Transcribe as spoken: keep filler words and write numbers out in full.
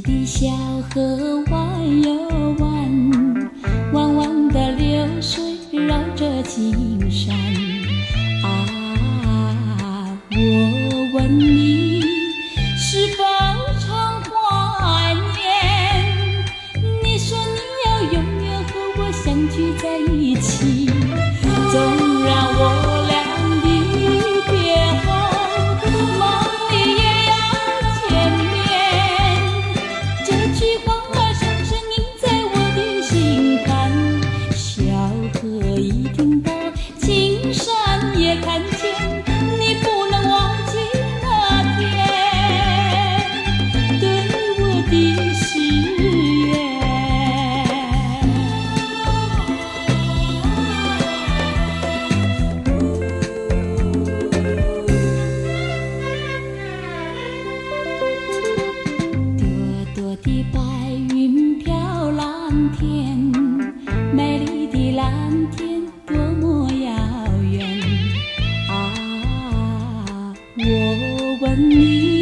的小河弯又弯，弯弯的流水绕着青山。啊，我问你，是否常怀念？你说你要永远和我相聚在一起，纵然我俩看见你不能忘记那天对我的誓言。朵朵的白云飘蓝天，美丽的蓝天多么遥远。我问你，